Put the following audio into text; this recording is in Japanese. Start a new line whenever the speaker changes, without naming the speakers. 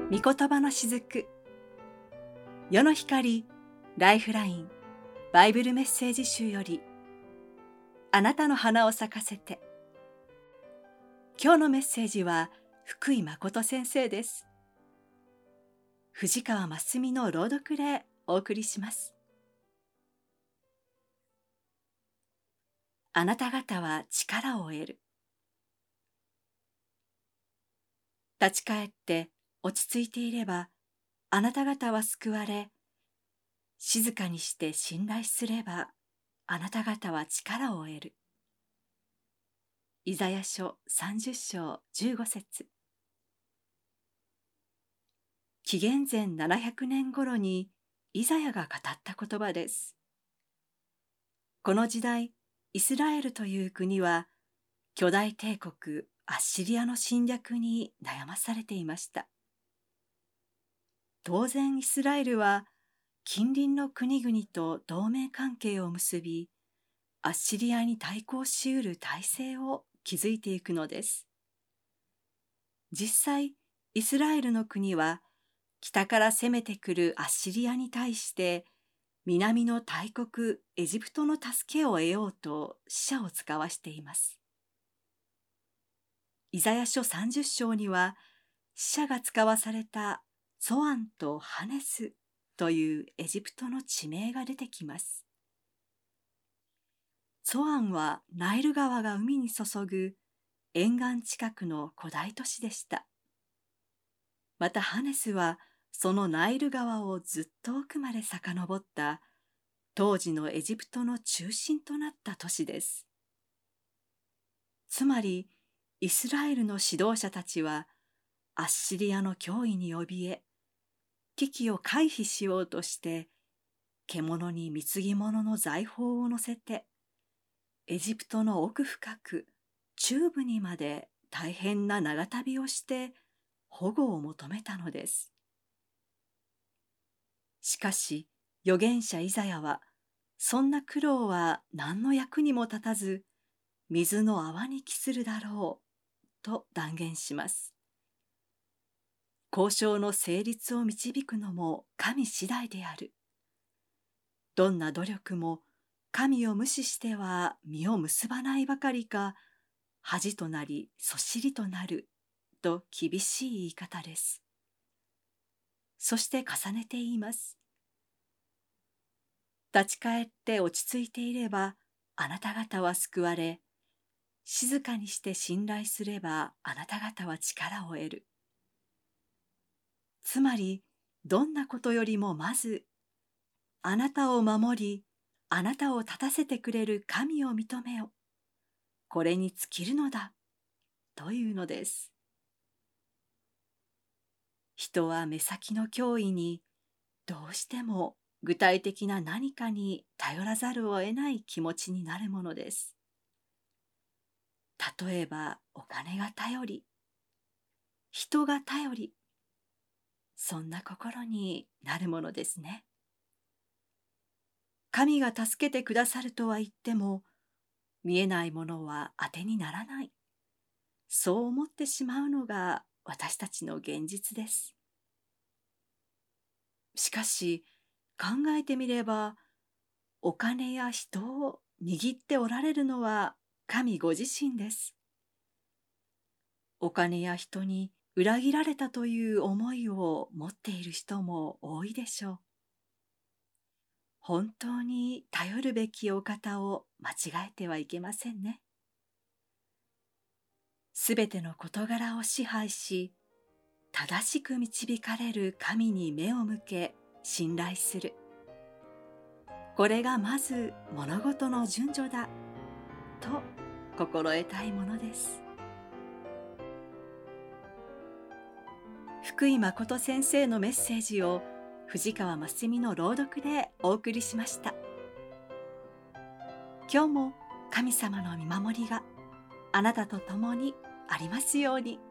御言葉のしずく、世の光ライフラインバイブルメッセージ集より、あなたの花を咲かせて。今日のメッセージは福井誠先生です。藤川真澄の朗読でお送りします。あなた方は力を得る。立ち返って落ち着いていれば、あなた方は救われ、静かにして信頼すれば、あなた方は力を得る。イザヤ書30章15節。紀元前700年頃にイザヤが語った言葉です。この時代、イスラエルという国は巨大帝国アッシリアの侵略に悩まされていました。当然イスラエルは近隣の国々と同盟関係を結び、アッシリアに対抗しうる体制を築いていくのです。実際、イスラエルの国は北から攻めてくるアッシリアに対して南の大国エジプトの助けを得ようと死者を遣わしています。イザヤ書30章には死者が使わされたツォアンとハネスというエジプトの地名が出てきます。ツォアンはナイル川が海に注ぐ沿岸近くの古代都市でした。またハネスはそのナイル川をずっと奥まで遡った当時のエジプトの中心となった都市です。つまりイスラエルの指導者たちはアッシリアの脅威に怯え、危機を回避しようとして獣に貢ぎ物の財宝を乗せてエジプトの奥深く中部にまで大変な長旅をして保護を求めたのです。しかし預言者イザヤはそんな苦労は何の役にも立たず、水の泡に帰するだろうと断言します。交渉の成立を導くのも神次第である。どんな努力も神を無視しては実を結ばないばかりか、恥となりそしりとなると厳しい言い方です。そして重ねて言います。立ち返って落ち着いていればあなた方は救われ、静かにして信頼すればあなた方は力を得る。つまりどんなことよりもまずあなたを守りあなたを立たせてくれる神を認めよ。これに尽きるのだというのです。人は目先の脅威にどうしても具体的な何かに頼らざるを得ない気持ちになるものです。例えばお金が頼り、人が頼り、そんな心になるものですね。神が助けてくださるとは言っても、見えないものは当てにならない。そう思ってしまうのが私たちの現実です。しかし考えてみれば、お金や人を握っておられるのは神ご自身です。お金や人に裏切られたという思いを持っている人も多いでしょう。本当に頼るべきお方を間違えてはいけませんね。すべての事柄を支配し、正しく導かれる神に目を向け信頼する。これがまず物事の順序だと心得たいものです。福井誠先生のメッセージを藤川真澄の朗読でお送りしました。今日も神様の見守りがあなたと共にありますように。